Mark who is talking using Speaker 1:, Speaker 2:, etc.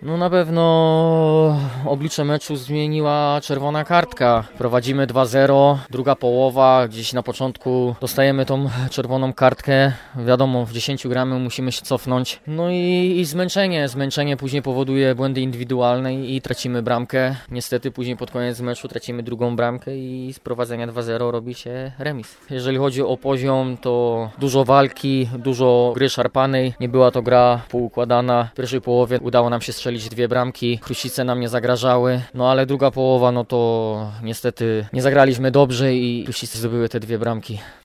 Speaker 1: No na pewno oblicze meczu zmieniła czerwona kartka. Prowadzimy 2-0, druga połowa, gdzieś na początku dostajemy tą czerwoną kartkę. Wiadomo, w 10 gramy, musimy się cofnąć. No i zmęczenie później powoduje błędy indywidualne i tracimy bramkę. Niestety później pod koniec meczu tracimy drugą bramkę i z prowadzenia 2-0 robi się remis. Jeżeli chodzi o poziom, to dużo walki, dużo gry szarpanej. Nie była to gra poukładana. W pierwszej połowie udało nam się strzelić 2 bramki. Krusice nam nie zagrażały. No ale druga połowa, no to niestety nie zagraliśmy dobrze i Krusice zdobyły te 2 bramki.